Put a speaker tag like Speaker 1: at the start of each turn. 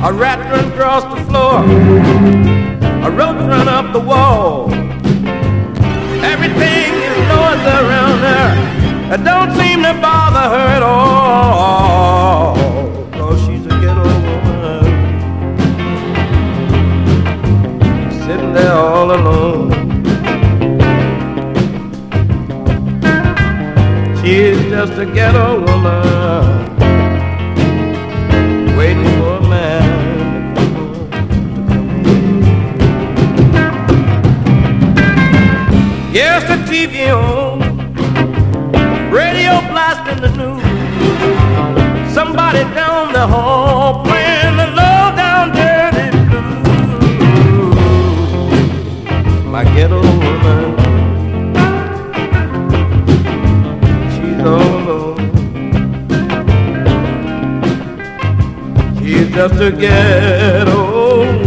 Speaker 1: A rat run across the floor, a roach run up the wall. Everything is noise around her. It don't seem to bother her at all. 'Cause she's a ghetto woman, sitting there all alone. She's just a ghetto woman, waiting for a man to come in. Yes, the TV on, radio blasting the news. Somebody down the hall playing the low down dirty blues. My ghetto woman, she's all alone. She's just a ghetto